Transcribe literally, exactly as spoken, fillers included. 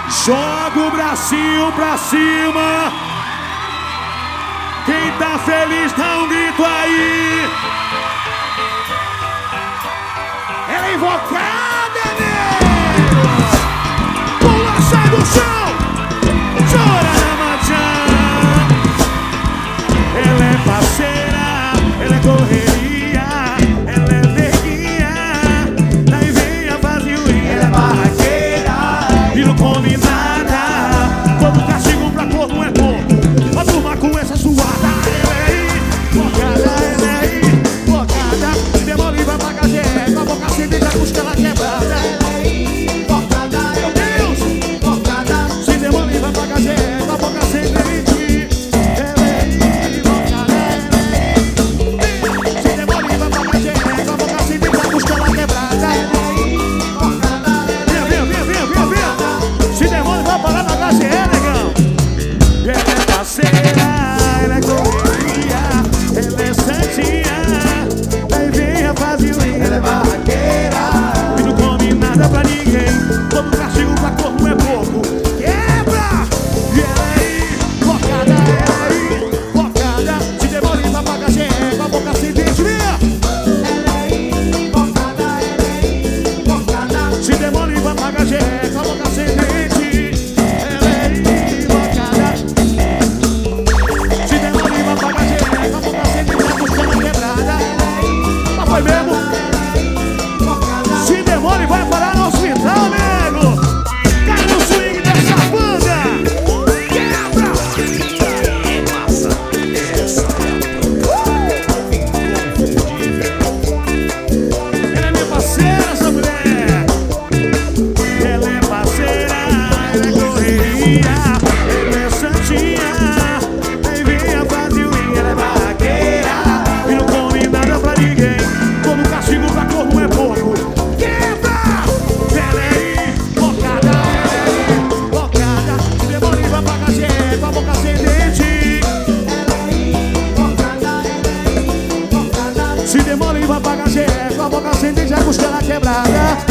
Joga o bracinho pra cima. Quem tá feliz dá um grito aí. Ela é invocada, nego. Pula, sai do chão. Chora na manchã. Ela é parceira, ela é correria, ela é neguinha. Daí vem a vazioinha, ela é barraqueira e não come nada. Todo castigo pra corpo é pouco. A turma com essa suada. Ela é invocada, ela é invocada. Demora e vai pra cagé, com a boca acendida, a costela quebrada. Ela é invocada, meu Deus, invocada. Se demora e vai pra cagé, com a boca acendida. Ela é correria, ela é santinha. Daí vem a vazioinha, ela é barraqueira e não come nada pra ninguém. Todo castigo pra corpo é pouco. Quebra! E ela é invocada, ela é invocada. Se demora e vai pra cagé, com a boca sem dente, via! Ela é invocada, ela é invocada. Se demora e vai pra cagé, com a boca sem dente. Foi mesmo? Se demora e vai parar no hospital, nego. Cai no swing dessa banda. Quebra! Massa, essa ela é minha parceira, essa mulher. Ela é parceira, ela é correria, ela é santinha. Aí vem a vazioinha, ela é barraqueira e não come nada pra ninguém. Castigo pra corpo é pouco. Quebra! Ela é invocada, ela é invocada. Se demora e vai pra cagé, com a boca sem dente. Ela é invocada, ela é invocada. Se demora e vai pra cagé, com a boca sem dente, a costela quebrada.